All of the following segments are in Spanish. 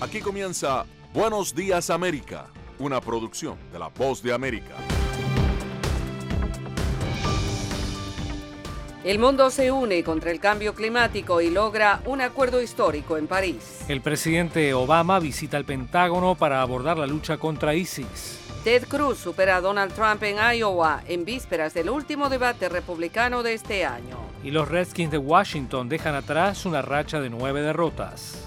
Aquí comienza Buenos Días América, una producción de La Voz de América. El mundo se une contra el cambio climático y logra un acuerdo histórico en París. El presidente Obama visita el Pentágono para abordar la lucha contra ISIS. Ted Cruz supera a Donald Trump en Iowa en vísperas del último debate republicano de este año. Y los Redskins de Washington dejan atrás una racha de 9 derrotas.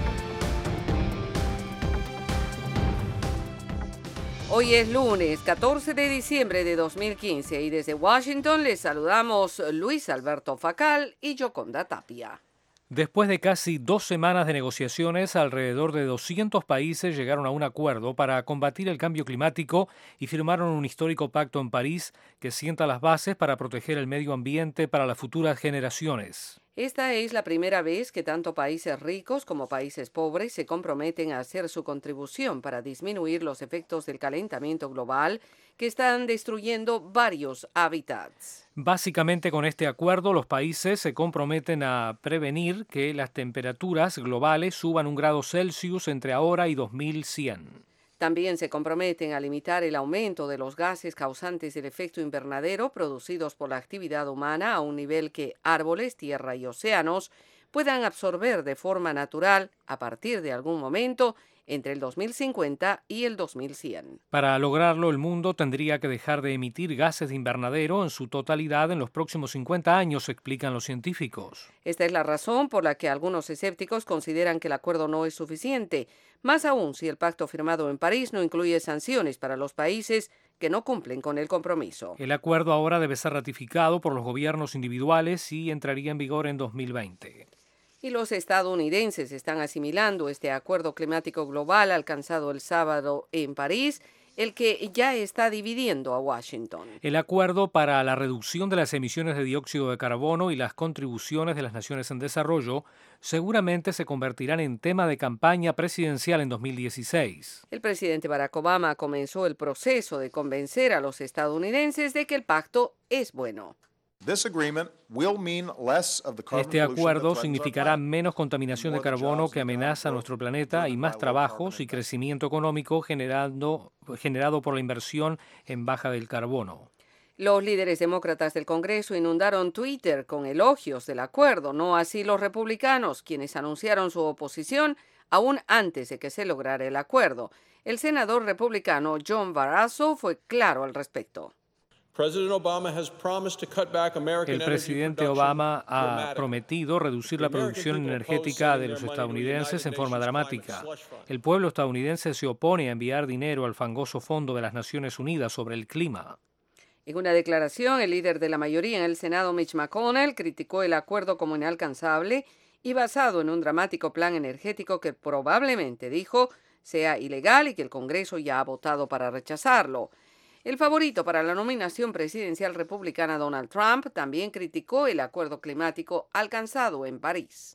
Hoy es lunes 14 de diciembre de 2015 y desde Washington les saludamos Luis Alberto Facal y Yoconda Tapia. Después de casi 2 semanas de negociaciones, alrededor de 200 países llegaron a un acuerdo para combatir el cambio climático y firmaron un histórico pacto en París que sienta las bases para proteger el medio ambiente para las futuras generaciones. Esta es la primera vez que tanto países ricos como países pobres se comprometen a hacer su contribución para disminuir los efectos del calentamiento global que están destruyendo varios hábitats. Básicamente, con este acuerdo, los países se comprometen a prevenir que las temperaturas globales suban 1 grado Celsius entre ahora y 2100. También se comprometen a limitar el aumento de los gases causantes del efecto invernadero producidos por la actividad humana a un nivel que árboles, tierra y océanos puedan absorber de forma natural a partir de algún momento entre el 2050 y el 2100. Para lograrlo, el mundo tendría que dejar de emitir gases de invernadero en su totalidad en los próximos 50 años, explican los científicos. Esta es la razón por la que algunos escépticos consideran que el acuerdo no es suficiente, más aún si el pacto firmado en París no incluye sanciones para los países que no cumplen con el compromiso. El acuerdo ahora debe ser ratificado por los gobiernos individuales y entraría en vigor en 2020. Y los estadounidenses están asimilando este acuerdo climático global alcanzado el sábado en París, el que ya está dividiendo a Washington. El acuerdo para la reducción de las emisiones de dióxido de carbono y las contribuciones de las naciones en desarrollo seguramente se convertirán en tema de campaña presidencial en 2016. El presidente Barack Obama comenzó el proceso de convencer a los estadounidenses de que el pacto es bueno. Este acuerdo significará menos contaminación de carbono que amenaza a nuestro planeta y más trabajos y crecimiento económico generado por la inversión en baja del carbono. Los líderes demócratas del Congreso inundaron Twitter con elogios del acuerdo, no así los republicanos, quienes anunciaron su oposición aún antes de que se lograra el acuerdo. El senador republicano John Barrasso fue claro al respecto. El presidente Obama ha prometido reducir la producción energética de los estadounidenses en forma dramática. El pueblo estadounidense se opone a enviar dinero al fangoso Fondo de las Naciones Unidas sobre el clima. En una declaración, el líder de la mayoría en el Senado, Mitch McConnell, criticó el acuerdo como inalcanzable y basado en un dramático plan energético que probablemente, dijo, sea ilegal y que el Congreso ya ha votado para rechazarlo. El favorito para la nominación presidencial republicana Donald Trump también criticó el acuerdo climático alcanzado en París.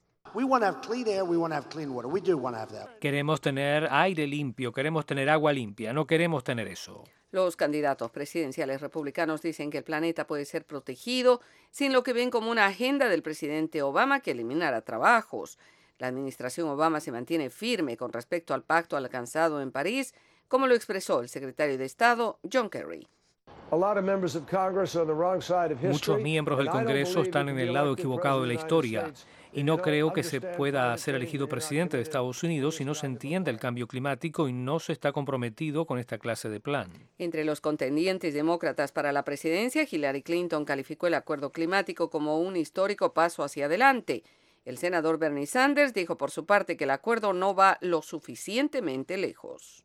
Queremos tener aire limpio, queremos tener agua limpia, no queremos tener eso. Los candidatos presidenciales republicanos dicen que el planeta puede ser protegido sin lo que ven como una agenda del presidente Obama que eliminara trabajos. La administración Obama se mantiene firme con respecto al pacto alcanzado en París, como lo expresó el secretario de Estado, John Kerry. Muchos miembros del Congreso están en el lado equivocado de la historia y no creo que se pueda ser elegido presidente de Estados Unidos si no se entiende el cambio climático y no se está comprometido con esta clase de plan. Entre los contendientes demócratas para la presidencia, Hillary Clinton calificó el acuerdo climático como un histórico paso hacia adelante. El senador Bernie Sanders dijo por su parte que el acuerdo no va lo suficientemente lejos.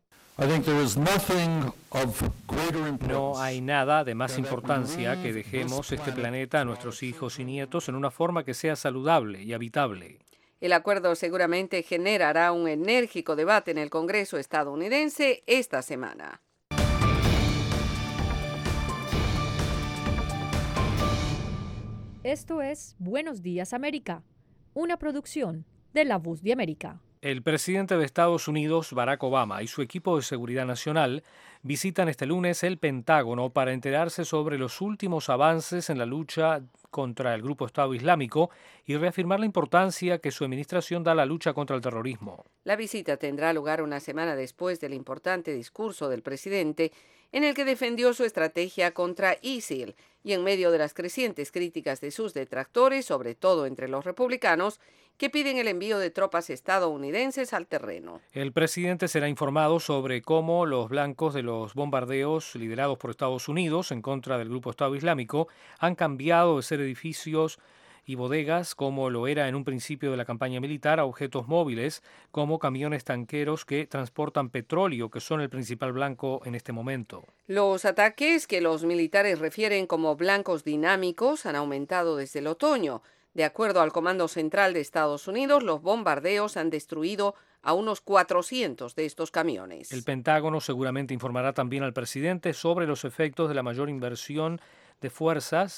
No hay nada de más importancia que dejemos este planeta a nuestros hijos y nietos en una forma que sea saludable y habitable. El acuerdo seguramente generará un enérgico debate en el Congreso estadounidense esta semana. Esto es Buenos Días América, una producción de La Voz de América. El presidente de Estados Unidos, Barack Obama, y su equipo de seguridad nacional visitan este lunes el Pentágono para enterarse sobre los últimos avances en la lucha contra el grupo Estado Islámico y reafirmar la importancia que su administración da a la lucha contra el terrorismo. La visita tendrá lugar una semana después del importante discurso del presidente en el que defendió su estrategia contra ISIL y en medio de las crecientes críticas de sus detractores, sobre todo entre los republicanos, que piden el envío de tropas estadounidenses al terreno. El presidente será informado sobre cómo los blancos de los bombardeos liderados por Estados Unidos en contra del grupo Estado Islámico han cambiado de ser edificios y bodegas, como lo era en un principio de la campaña militar, a objetos móviles, como camiones tanqueros que transportan petróleo, que son el principal blanco en este momento. Los ataques, que los militares refieren como blancos dinámicos, han aumentado desde el otoño. De acuerdo al Comando Central de Estados Unidos, los bombardeos han destruido a unos 400 de estos camiones. El Pentágono seguramente informará también al presidente sobre los efectos de la mayor intervención de fuerzas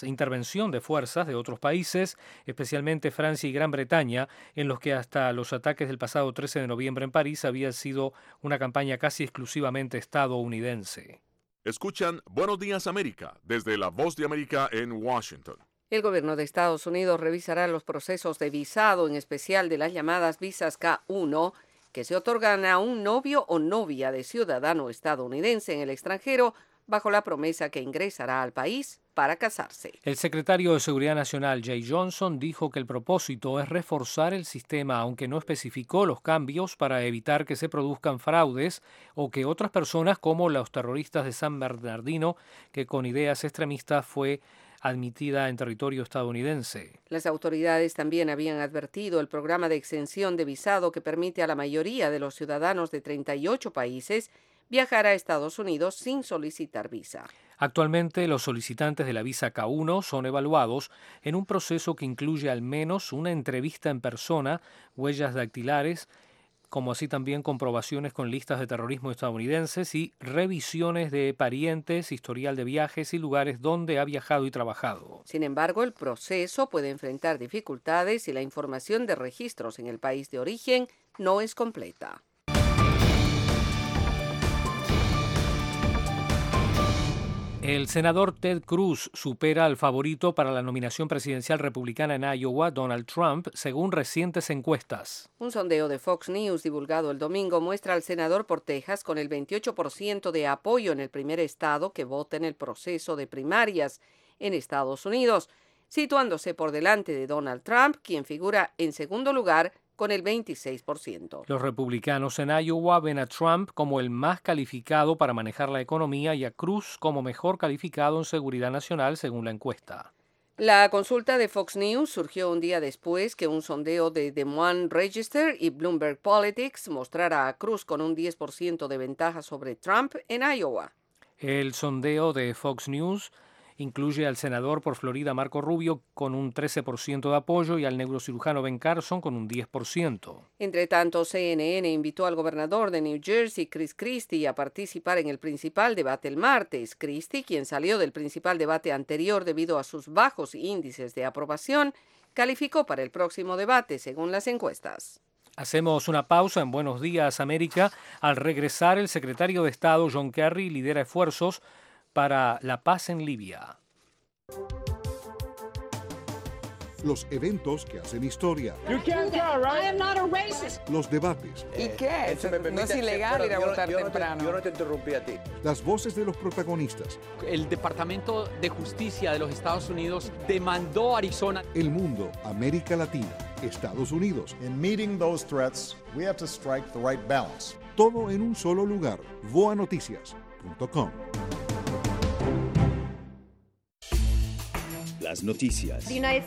de otros países, especialmente Francia y Gran Bretaña, en los que hasta los ataques del pasado 13 de noviembre en París había sido una campaña casi exclusivamente estadounidense. Escuchan Buenos Días América desde La Voz de América en Washington. El gobierno de Estados Unidos revisará los procesos de visado, en especial de las llamadas visas K1, que se otorgan a un novio o novia de ciudadano estadounidense en el extranjero, bajo la promesa que ingresará al país para casarse. El secretario de Seguridad Nacional, Jay Johnson, dijo que el propósito es reforzar el sistema, aunque no especificó los cambios para evitar que se produzcan fraudes o que otras personas, como los terroristas de San Bernardino, que con ideas extremistas fue admitida en territorio estadounidense. Las autoridades también habían advertido el programa de exención de visado que permite a la mayoría de los ciudadanos de 38 países viajar a Estados Unidos sin solicitar visa. Actualmente, los solicitantes de la visa K1 son evaluados en un proceso que incluye al menos una entrevista en persona, huellas dactilares, como así también comprobaciones con listas de terrorismo estadounidenses y revisiones de parientes, historial de viajes y lugares donde ha viajado y trabajado. Sin embargo, el proceso puede enfrentar dificultades si la información de registros en el país de origen no es completa. El senador Ted Cruz supera al favorito para la nominación presidencial republicana en Iowa, Donald Trump, según recientes encuestas. Un sondeo de Fox News divulgado el domingo muestra al senador por Texas con el 28% de apoyo en el primer estado que vota en el proceso de primarias en Estados Unidos, situándose por delante de Donald Trump, quien figura en segundo lugar con el 26%. Los republicanos en Iowa ven a Trump como el más calificado para manejar la economía y a Cruz como mejor calificado en seguridad nacional, según la encuesta. La consulta de Fox News surgió un día después que un sondeo de Des Moines Register y Bloomberg Politics mostrara a Cruz con un 10% de ventaja sobre Trump en Iowa. El sondeo de Fox News incluye al senador por Florida Marco Rubio con un 13% de apoyo y al neurocirujano Ben Carson con un 10%. Entre tanto, CNN invitó al gobernador de New Jersey, Chris Christie, a participar en el principal debate el martes. Christie, quien salió del principal debate anterior debido a sus bajos índices de aprobación, calificó para el próximo debate, según las encuestas. Hacemos una pausa en Buenos Días América. Al regresar, el secretario de Estado, John Kerry, lidera esfuerzos para la paz en Libia. Los eventos que hacen historia. Los debates. ¿Y qué? No es ilegal ir a votar temprano. Yo no te interrumpí a ti. Las voces de los protagonistas. El Departamento de Justicia de los Estados Unidos demandó a Arizona. El mundo, América Latina, Estados Unidos. In meeting those threats, we have to strike the right balance. Todo en un solo lugar. voanoticias.com. Las noticias,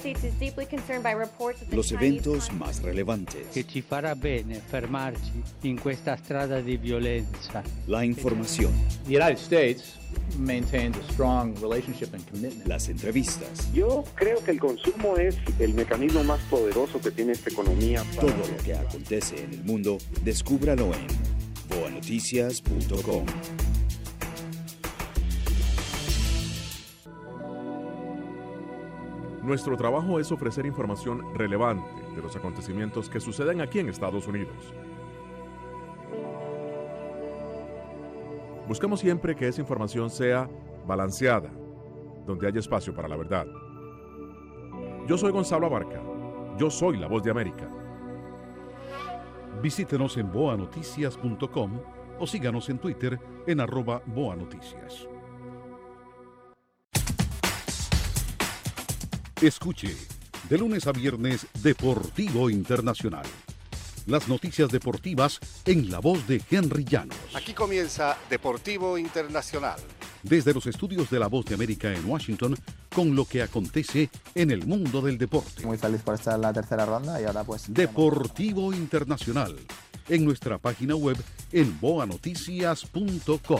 los eventos más relevantes, che ci farà bene fermarci in questa strada di violenza. La información, The United States maintains a strong relationship and commitment. las entrevistas, Yo creo que el consumo es el mecanismo más poderoso que tiene esta economía. todo lo que acontece en el mundo, descúbralo en voanoticias.com. Nuestro trabajo es ofrecer información relevante de los acontecimientos que suceden aquí en Estados Unidos. Buscamos siempre que esa información sea balanceada, donde haya espacio para la verdad. Yo soy Gonzalo Abarca. Yo soy La Voz de América. Visítenos en boanoticias.com o síganos en Twitter en @boanoticias. Escuche, de lunes a viernes, Deportivo Internacional. Las noticias deportivas en la voz de Henry Llanos. Aquí comienza Deportivo Internacional. Desde los estudios de La Voz de América en Washington, con lo que acontece en el mundo del deporte. Muy feliz por estar en la tercera ronda y ahora pues... Deportivo Internacional, en nuestra página web en boanoticias.com.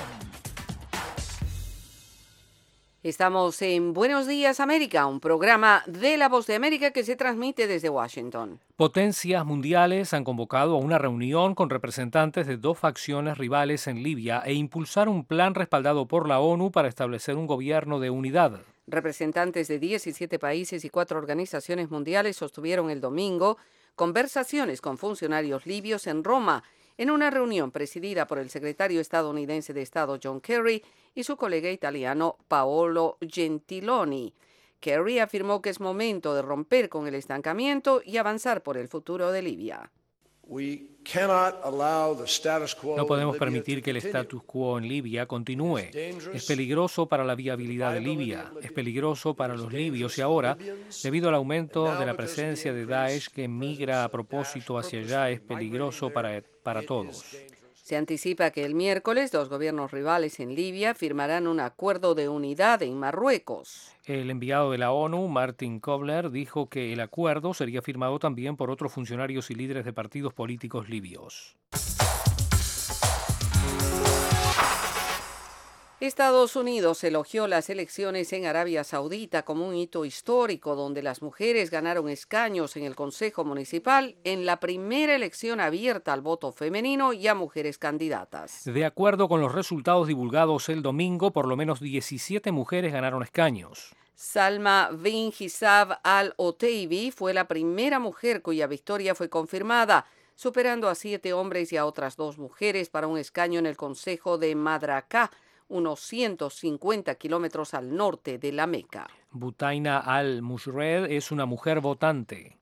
Estamos en Buenos Días América, un programa de La Voz de América que se transmite desde Washington. Potencias mundiales han convocado a una reunión con representantes de dos facciones rivales en Libia e impulsar un plan respaldado por la ONU para establecer un gobierno de unidad. Representantes de 17 países y 4 organizaciones mundiales sostuvieron el domingo conversaciones con funcionarios libios en Roma, en una reunión presidida por el secretario estadounidense de Estado John Kerry y su colega italiano Paolo Gentiloni. Kerry afirmó que es momento de romper con el estancamiento y avanzar por el futuro de Libia. No podemos permitir que el status quo en Libia continúe. Es peligroso para la viabilidad de Libia, es peligroso para los libios y ahora, debido al aumento de la presencia de Daesh que migra a propósito hacia allá, es peligroso para todos. Se anticipa que el miércoles 2 gobiernos rivales en Libia firmarán un acuerdo de unidad en Marruecos. El enviado de la ONU, Martin Kobler, dijo que el acuerdo sería firmado también por otros funcionarios y líderes de partidos políticos libios. Estados Unidos elogió las elecciones en Arabia Saudita como un hito histórico donde las mujeres ganaron escaños en el Consejo Municipal en la primera elección abierta al voto femenino y a mujeres candidatas. De acuerdo con los resultados divulgados el domingo, por lo menos 17 mujeres ganaron escaños. Salma bin Hisab al-Oteibi fue la primera mujer cuya victoria fue confirmada, superando a 7 hombres y a otras 2 mujeres para un escaño en el Consejo de Madraka, unos 150 kilómetros al norte de la Meca. Butaina al-Mushred es una mujer votante.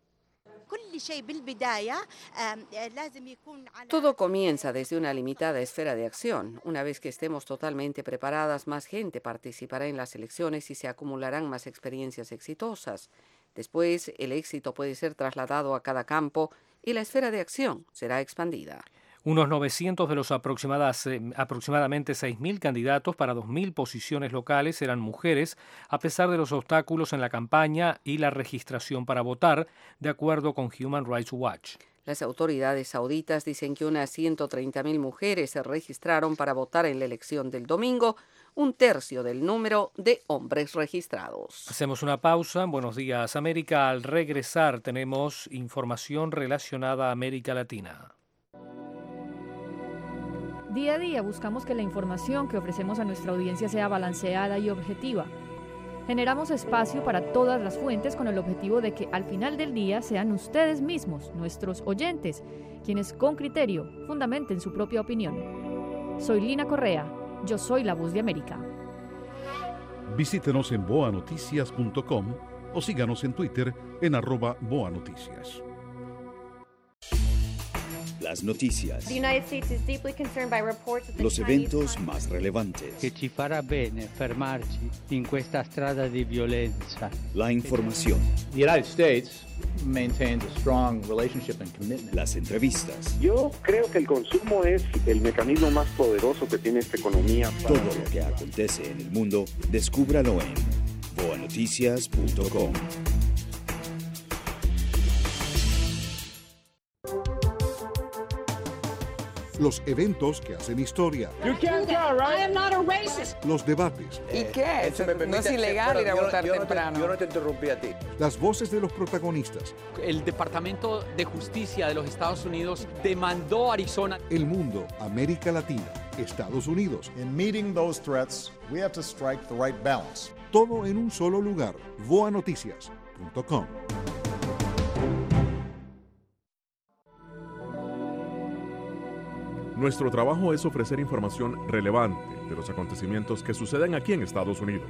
Todo comienza desde una limitada esfera de acción. Una vez que estemos totalmente preparadas, más gente participará en las elecciones y se acumularán más experiencias exitosas. Después, el éxito puede ser trasladado a cada campo y la esfera de acción será expandida. Unos 900 de los aproximadamente 6.000 candidatos para 2.000 posiciones locales eran mujeres, a pesar de los obstáculos en la campaña y la registración para votar, de acuerdo con Human Rights Watch. Las autoridades sauditas dicen que unas 130.000 mujeres se registraron para votar en la elección del domingo, un tercio del número de hombres registrados. Hacemos una pausa. Buenos días, América. Al regresar tenemos información relacionada a América Latina. Día a día buscamos que la información que ofrecemos a nuestra audiencia sea balanceada y objetiva. Generamos espacio para todas las fuentes con el objetivo de que al final del día sean ustedes mismos, nuestros oyentes, quienes con criterio fundamenten su propia opinión. Soy Lina Correa, yo soy La Voz de América. Visítenos en boanoticias.com o síganos en Twitter en @boanoticias. Las noticias, los eventos más relevantes, che ci farà bene fermarci in questa strada di violenza. La información, The United States maintains a strong relationship and commitment. Las entrevistas. Yo creo que el consumo es el mecanismo más poderoso que tiene esta economía. Todo lo que acontece en el mundo, descúbralo en boanoticias.com. Los eventos que hacen historia. Los debates. ¿Y qué? No es ilegal ir a votar temprano. Yo no te interrumpí a ti. Las voces de los protagonistas. El Departamento de Justicia de los Estados Unidos demandó a Arizona. El mundo, América Latina, Estados Unidos. In meeting those threats, we have to strike the right balance. Todo en un solo lugar. boanoticias.com. Nuestro trabajo es ofrecer información relevante de los acontecimientos que suceden aquí en Estados Unidos.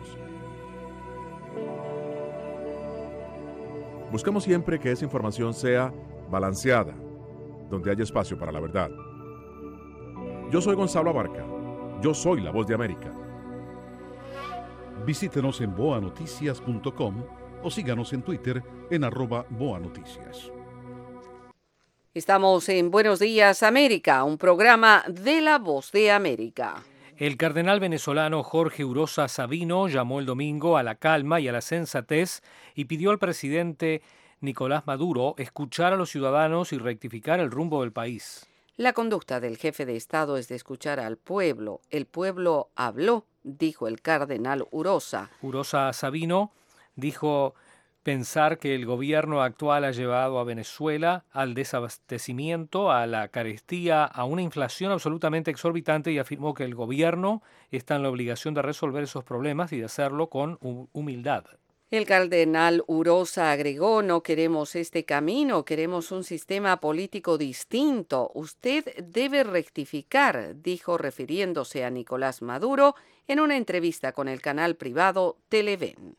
Buscamos siempre que esa información sea balanceada, donde haya espacio para la verdad. Yo soy Gonzalo Abarca. Yo soy la Voz de América. Visítenos en boanoticias.com o síganos en Twitter en @boanoticias. Estamos en Buenos Días América, un programa de la Voz de América. El cardenal venezolano Jorge Urosa Sabino llamó el domingo a la calma y a la sensatez y pidió al presidente Nicolás Maduro escuchar a los ciudadanos y rectificar el rumbo del país. La conducta del jefe de Estado es de escuchar al pueblo. El pueblo habló, dijo el cardenal Urosa. Urosa Sabino dijo pensar que el gobierno actual ha llevado a Venezuela al desabastecimiento, a la carestía, a una inflación absolutamente exorbitante y afirmó que el gobierno está en la obligación de resolver esos problemas y de hacerlo con humildad. El cardenal Urosa agregó: no queremos este camino, queremos un sistema político distinto. Usted debe rectificar, dijo refiriéndose a Nicolás Maduro en una entrevista con el canal privado Televen.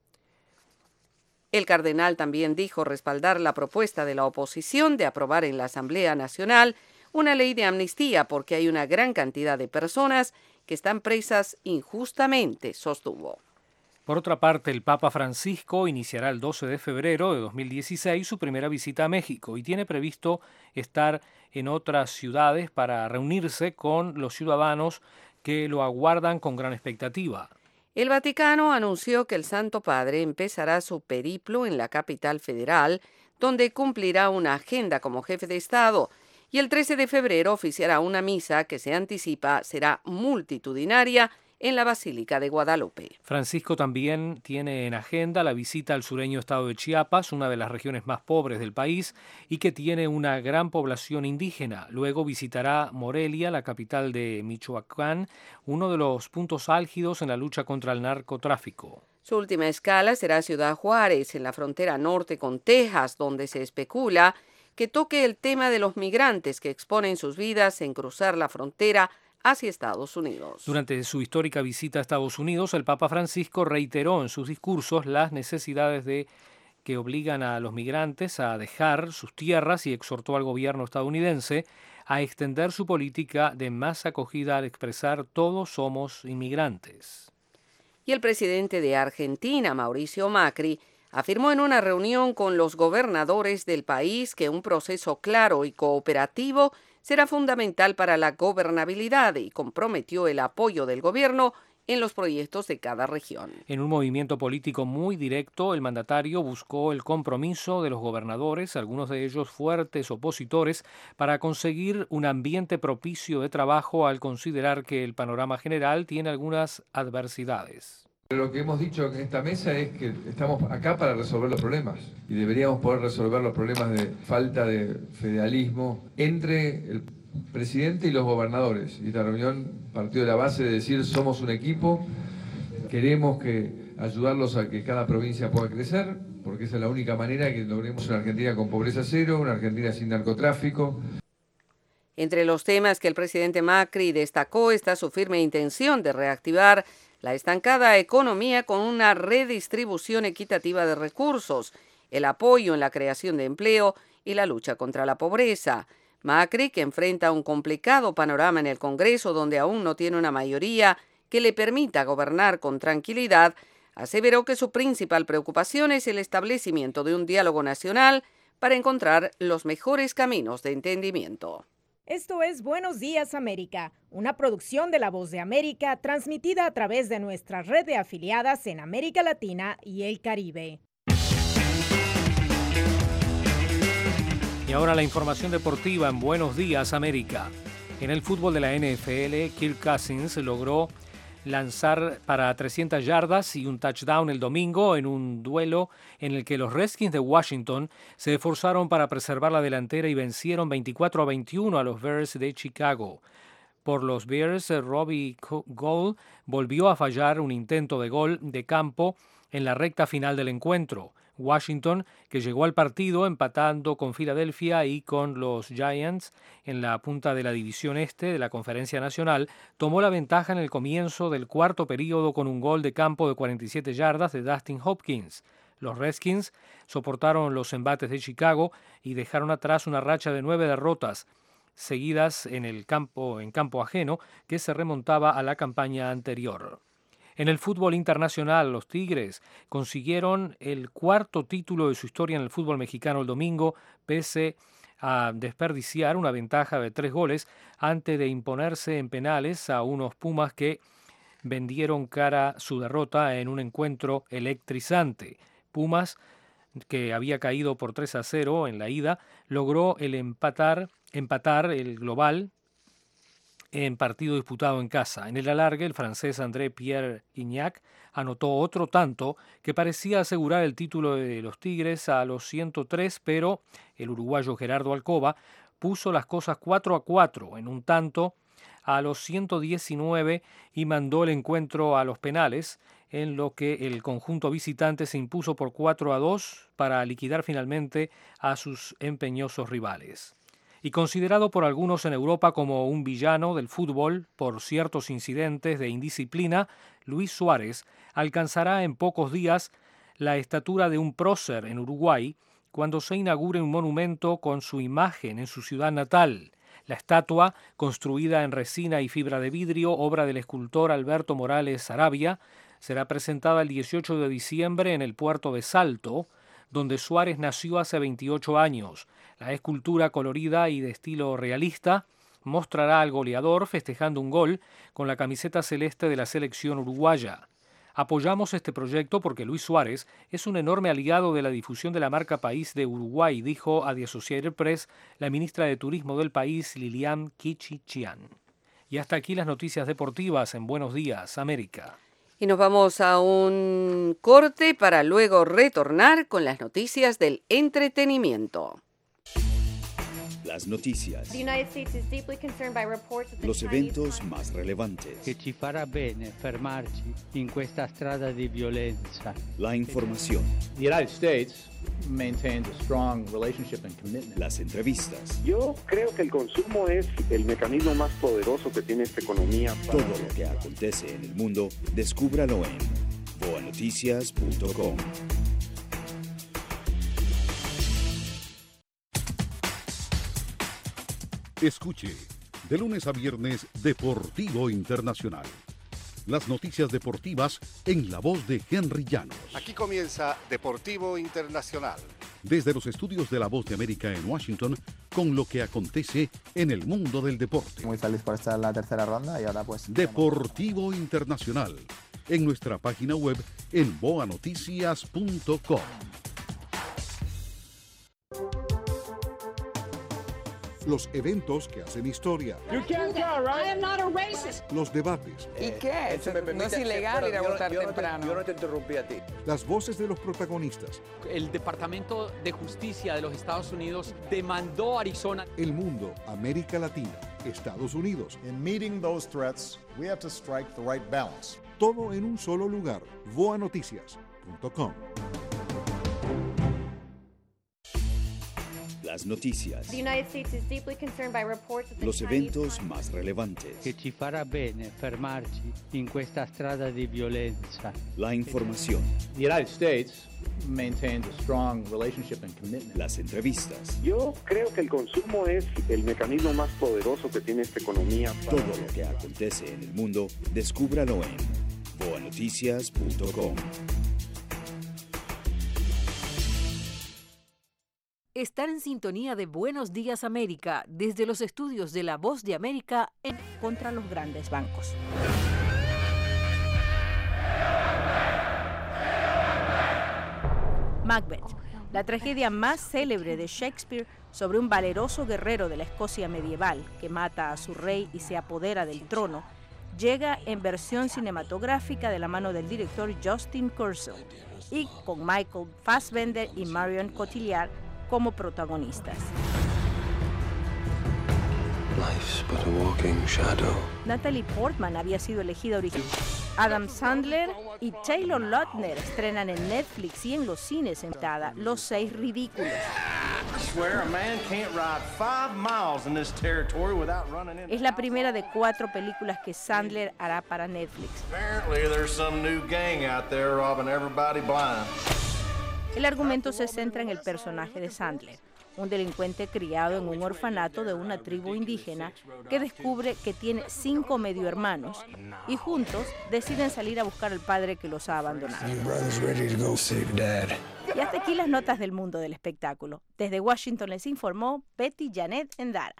El cardenal también dijo respaldar la propuesta de la oposición de aprobar en la Asamblea Nacional una ley de amnistía porque hay una gran cantidad de personas que están presas injustamente, sostuvo. Por otra parte, el Papa Francisco iniciará el 12 de febrero de 2016 su primera visita a México y tiene previsto estar en otras ciudades para reunirse con los ciudadanos que lo aguardan con gran expectativa. El Vaticano anunció que el Santo Padre empezará su periplo en la capital federal, donde cumplirá una agenda como jefe de Estado, y el 13 de febrero oficiará una misa que se anticipa será multitudinaria en la Basílica de Guadalupe. Francisco también tiene en agenda la visita al sureño estado de Chiapas, una de las regiones más pobres del país y que tiene una gran población indígena. Luego visitará Morelia, la capital de Michoacán, uno de los puntos álgidos en la lucha contra el narcotráfico. Su última escala será Ciudad Juárez, en la frontera norte con Texas, donde se especula que toque el tema de los migrantes que exponen sus vidas en cruzar la frontera hacia Estados Unidos. Durante su histórica visita a Estados Unidos, el Papa Francisco reiteró en sus discursos las necesidades que obligan a los migrantes a dejar sus tierras y exhortó al gobierno estadounidense a extender su política de más acogida al expresar todos somos inmigrantes. Y el presidente de Argentina, Mauricio Macri, afirmó en una reunión con los gobernadores del país que un proceso claro y cooperativo será fundamental para la gobernabilidad y comprometió el apoyo del gobierno en los proyectos de cada región. En un movimiento político muy directo, el mandatario buscó el compromiso de los gobernadores, algunos de ellos fuertes opositores, para conseguir un ambiente propicio de trabajo al considerar que el panorama general tiene algunas adversidades. Lo que hemos dicho en esta mesa es que estamos acá para resolver los problemas y deberíamos poder resolver los problemas de falta de federalismo entre el presidente y los gobernadores. Y esta reunión partió de la base de decir somos un equipo, queremos ayudarlos a que cada provincia pueda crecer, porque esa es la única manera que logremos una Argentina con pobreza cero, una Argentina sin narcotráfico. Entre los temas que el presidente Macri destacó está su firme intención de reactivar la estancada economía con una redistribución equitativa de recursos, el apoyo en la creación de empleo y la lucha contra la pobreza. Macri, que enfrenta un complicado panorama en el Congreso donde aún no tiene una mayoría que le permita gobernar con tranquilidad, aseveró que su principal preocupación es el establecimiento de un diálogo nacional para encontrar los mejores caminos de entendimiento. Esto es Buenos Días América, una producción de La Voz de América transmitida a través de nuestra red de afiliadas en América Latina y el Caribe. Y ahora la información deportiva en Buenos Días América. En el fútbol de la NFL, Kirk Cousins logró lanzar para 300 yardas y un touchdown el domingo en un duelo en el que los Redskins de Washington se esforzaron para preservar la delantera y vencieron 24-21 a los Bears de Chicago. Por los Bears, Robbie Gould volvió a fallar un intento de gol de campo en la recta final del encuentro. Washington, que llegó al partido empatando con Filadelfia y con los Giants en la punta de la división este de la Conferencia Nacional, tomó la ventaja en el comienzo del cuarto período con un gol de campo de 47 yardas de Dustin Hopkins. Los Redskins soportaron los embates de Chicago y dejaron atrás una racha de 9 derrotas seguidas en campo ajeno que se remontaba a la campaña anterior. En el fútbol internacional, los Tigres consiguieron el cuarto título de su historia en el fútbol mexicano el domingo, pese a desperdiciar una ventaja de 3 goles antes de imponerse en penales a unos Pumas que vendieron cara su derrota en un encuentro electrizante. Pumas, que había caído por 3-0 en la ida, logró empatar el global en partido disputado en casa. En el alargue, el francés André-Pierre Gignac anotó otro tanto que parecía asegurar el título de los Tigres a los 103, pero el uruguayo Gerardo Alcoba puso las cosas 4-4 en un tanto a los 119 y mandó el encuentro a los penales, en lo que el conjunto visitante se impuso por 4-2 para liquidar finalmente a sus empeñosos rivales. Y considerado por algunos en Europa como un villano del fútbol por ciertos incidentes de indisciplina, Luis Suárez alcanzará en pocos días la estatura de un prócer en Uruguay cuando se inaugure un monumento con su imagen en su ciudad natal. La estatua, construida en resina y fibra de vidrio, obra del escultor Alberto Morales Sarabia, será presentada el 18 de diciembre en el puerto de Salto, donde Suárez nació hace 28 años. La escultura colorida y de estilo realista mostrará al goleador festejando un gol con la camiseta celeste de la selección uruguaya. Apoyamos este proyecto porque Luis Suárez es un enorme aliado de la difusión de la marca país de Uruguay, dijo a The Associated Press la ministra de Turismo del país, Lilian Kichichian. Y hasta aquí las noticias deportivas en Buenos Días, América. Y nos vamos a un corte para luego retornar con las noticias del entretenimiento. Las noticias. Los eventos más relevantes. Che ci farà bene fermarci in questa strada di violenza. La información. The United States maintains a strong relationship and commitment. Las entrevistas. Yo creo que el consumo es el mecanismo más poderoso que tiene esta economía. Todo lo que acontece en el mundo, descúbralo en boanoticias.com. Escuche, de lunes a viernes, Deportivo Internacional. Las noticias deportivas en la voz de Henry Llanos. Aquí comienza Deportivo Internacional. Desde los estudios de La Voz de América en Washington, con lo que acontece en el mundo del deporte. Muy feliz por estar en la tercera ronda y ahora pues... Deportivo Internacional, en nuestra página web en boanoticias.com. Los eventos que hacen historia. Los debates. ¿Y qué? No es ilegal ir a votar temprano. Yo no te interrumpí a ti. Las voces de los protagonistas. El Departamento de Justicia de los Estados Unidos demandó a Arizona. El mundo, América Latina, Estados Unidos. In meeting those threats, we have to strike the right balance. Todo en un solo lugar. boanoticias.com. Las noticias. Los eventos más relevantes. Che ci farà bene fermarci in questa strada di violenza. La información. The United States maintains a strong relationship and commitment. Las entrevistas. Yo creo que el consumo es el mecanismo más poderoso que tiene esta economía. Todo lo que acontece en el mundo, descúbralo en boanoticias.com. Estar en sintonía de Buenos Días América desde los estudios de La Voz de América en contra los grandes bancos. Macbeth, la tragedia más célebre de Shakespeare sobre un valeroso guerrero de la Escocia medieval que mata a su rey y se apodera del trono, llega en versión cinematográfica de la mano del director Justin Kurzel y con Michael Fassbender y Marion Cotillard como protagonistas. Life's but a walking shadow. Natalie Portman había sido elegida originalmente. Adam Sandler y Taylor Lautner estrenan en Netflix y en los cines en temporada Los 6 Ridículos. Es la primera de 4 películas que Sandler hará para Netflix. El argumento se centra en el personaje de Sandler, un delincuente criado en un orfanato de una tribu indígena que descubre que tiene 5 medio hermanos y juntos deciden salir a buscar al padre que los ha abandonado. Y hasta aquí las notas del mundo del espectáculo. Desde Washington les informó Betty Janet Endara.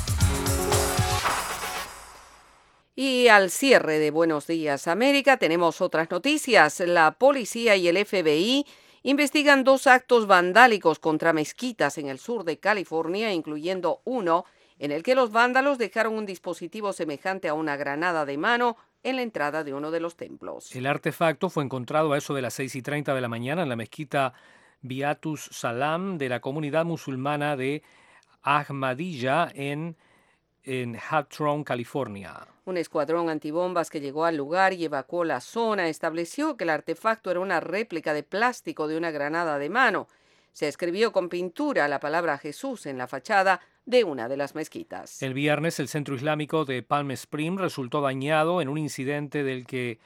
Y al cierre de Buenos Días América tenemos otras noticias. La policía y el FBI investigan 2 actos vandálicos contra mezquitas en el sur de California, incluyendo uno en el que los vándalos dejaron un dispositivo semejante a una granada de mano en la entrada de uno de los templos. El artefacto fue encontrado a eso de las 6:30 de la mañana en la mezquita Beatus Salam de la comunidad musulmana de Ahmadiyya en Hawthorne, California. Un escuadrón antibombas que llegó al lugar y evacuó la zona estableció que el artefacto era una réplica de plástico de una granada de mano. Se escribió con pintura la palabra Jesús en la fachada de una de las mezquitas. El viernes, el centro islámico de Palm Springs resultó dañado en un incidente en el que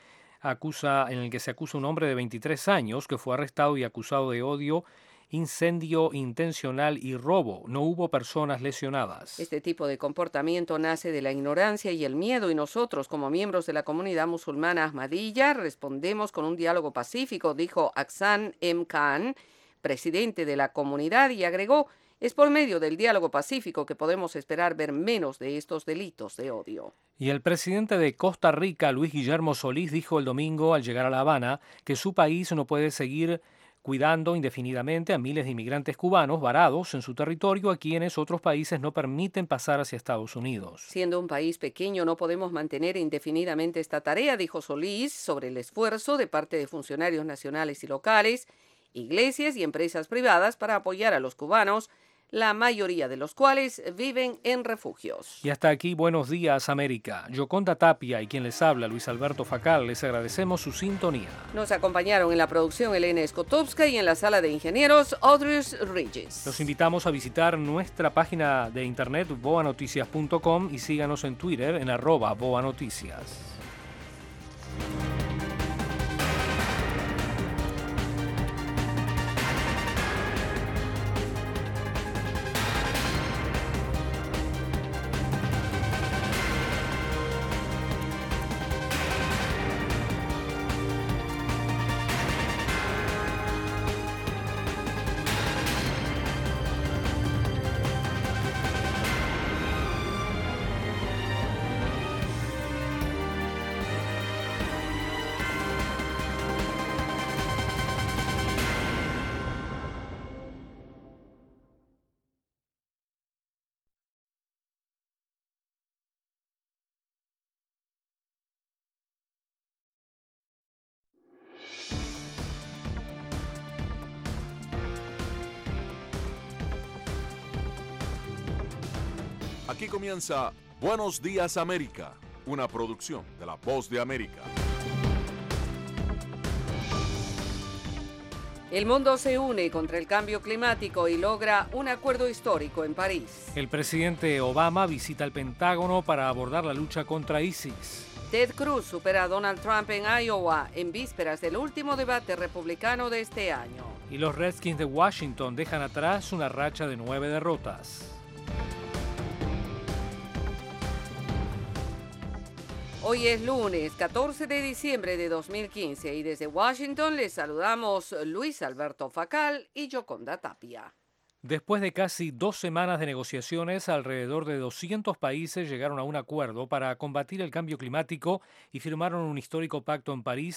se acusa un hombre de 23 años que fue arrestado y acusado de odio, incendio intencional y robo. No hubo personas lesionadas. Este tipo de comportamiento nace de la ignorancia y el miedo, y nosotros, como miembros de la comunidad musulmana Ahmadiyya, respondemos con un diálogo pacífico, dijo Ahsan M. Khan, presidente de la comunidad, y agregó: es por medio del diálogo pacífico que podemos esperar ver menos de estos delitos de odio. Y el presidente de Costa Rica, Luis Guillermo Solís, dijo el domingo al llegar a La Habana que su país no puede seguir cuidando indefinidamente a miles de inmigrantes cubanos varados en su territorio a quienes otros países no permiten pasar hacia Estados Unidos. Siendo un país pequeño, no podemos mantener indefinidamente esta tarea, dijo Solís, sobre el esfuerzo de parte de funcionarios nacionales y locales, iglesias y empresas privadas para apoyar a los cubanos, la mayoría de los cuales viven en refugios. Y hasta aquí Buenos Días América. Yoconda Tapia y quien les habla, Luis Alberto Facal, les agradecemos su sintonía. Nos acompañaron en la producción Elena Skotowska y en la sala de ingenieros Audrey Regis. Los invitamos a visitar nuestra página de internet boanoticias.com y síganos en Twitter en @boanoticias. Aquí comienza Buenos Días América, una producción de La Voz de América. El mundo se une contra el cambio climático y logra un acuerdo histórico en París. El presidente Obama visita el Pentágono para abordar la lucha contra ISIS. Ted Cruz supera a Donald Trump en Iowa en vísperas del último debate republicano de este año. Y los Redskins de Washington dejan atrás una racha de 9 derrotas. Hoy es lunes, 14 de diciembre de 2015 y desde Washington les saludamos Luis Alberto Facal y Yoconda Tapia. Después de casi 2 semanas de negociaciones, alrededor de 200 países llegaron a un acuerdo para combatir el cambio climático y firmaron un histórico pacto en París